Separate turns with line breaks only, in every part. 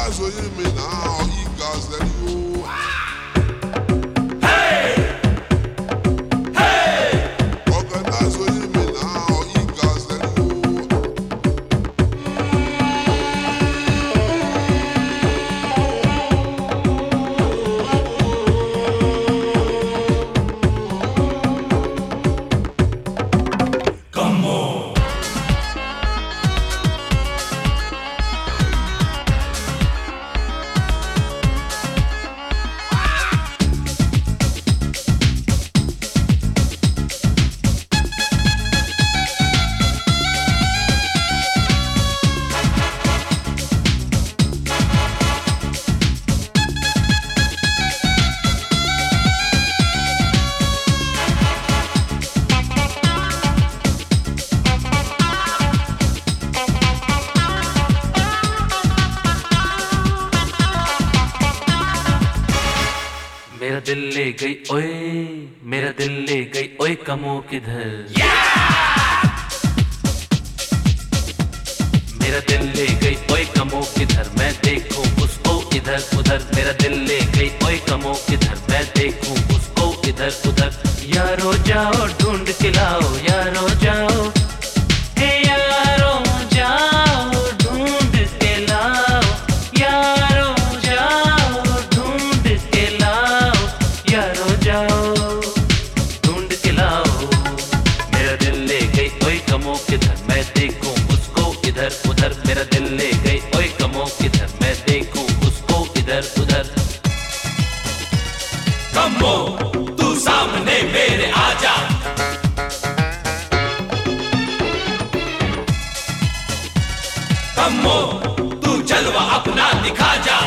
Organize with him now, he got that you. Organize with him now, he got that you.
Come on.
मेरा दिल ले गई ओए, मेरा दिल ले गई ओए कमो किधर। मेरा दिल ले गई ओए कमो किधर, मैं देखूं उसको इधर उधर। मेरा दिल ले गई ओए कमो किधर, मैं देखूं उसको इधर उधर। यारो जाओ ढूंढ के लाओ, यारो जाओ, हे यारो जाओ ढूंढ के लाओ, यारो जाओ ढूंढ के लाओ, यारो जाओ ढूंढ के लाओ। मेरा दिल ले गई ओए कमो किधर, मैं देखूं उसको इधर उधर। मेरा दिल ले गई ओए कमो किधर, मैं देखूं उसको इधर उधर।
कमो तू सामने मेरे आजा, कमो तू जलवा अपना दिखा जा।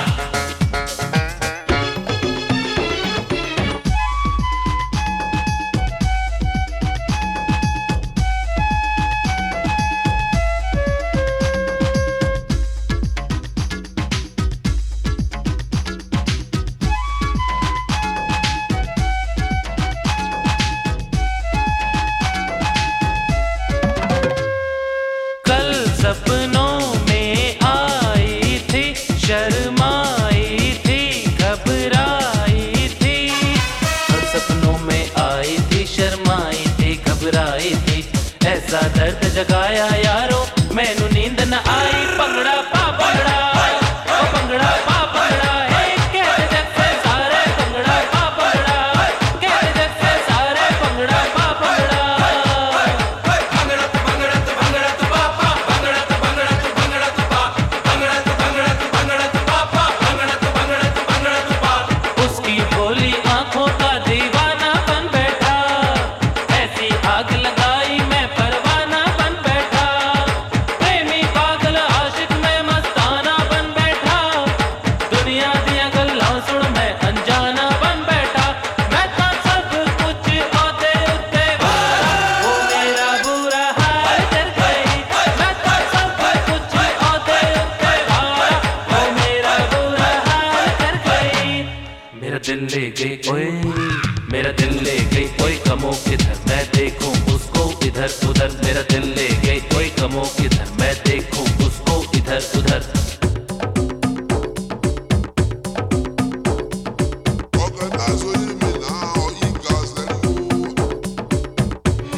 कल सपनों में आई थी, शर्माई थी, घबराई थी। कल सपनों में आई थी, शर्माई थी, घबराई थी। ऐसा दर्द जगाया यारो मैनू नींद न आई। भंगड़ा पा भंगड़ा, ओ भंगड़ा पा भंगड़ा, हे कहते जैसे सारे भंगड़ा पा भंगड़ा, कहते जैसे सारे भंगड़ा पा भंगड़ा। उसकी भोली आंखों का दीवाना बन बैठा, ऐसी आग लगाई मैं परवाना बन बैठा। प्रेमी पागल आशिक मैं मस्ताना बन बैठा, दुनिया दिया गल्लां सुन मैं अनजाना बन बैठा। मैं तो सब कुछ ओदे उत्ते वाला, वो मेरा बुरा हाल कर गई। मैं तो सब कुछ ओदे उत्ते वाला, वो मेरा बुरा हाल कर गई। मेरा दिल ले गई ओए, मेरा दिल ले गई ओए कमो किधर, मैं देखूं उसको इधर उधर। मेरा दिल ले गई ओए कमो किधर, मैं देखूं उसको इधर उधर।
Organize with him now, he got that you.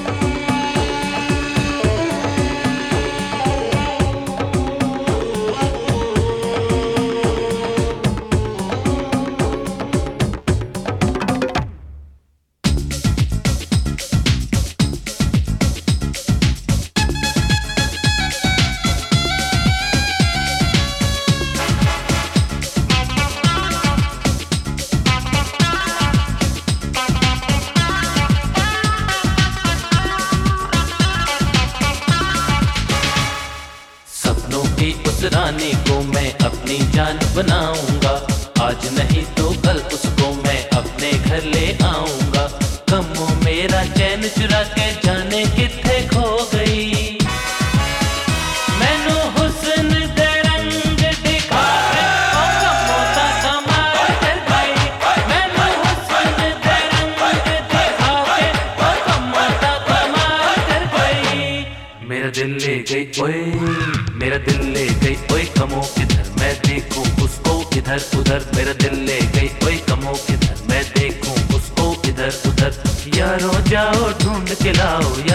सपनों की उस रानी को मैं अपनी जान बनाऊंगा, आज नहीं तो कल उसको मैं अपने घर ले आऊंगा। कमो मेरा चैन चुरा के जाने किथे खो गई, मैनू हुस्न दे रंग दिखा के ओ कमो दा कमाल कर गई। मैनू हुस्न दे रंग दिखा के ओ कमो दा कमाल कर गई। मेरा दिल ले गई ओए, मेरा दिल ले गई ओए कमो किधर, मैं देखूं उस इधर उधर मेरा दिल ले गई कोई कमों किधर मैं देखूं उसको इधर उधर यारों जाओ ढूंढ के लाओ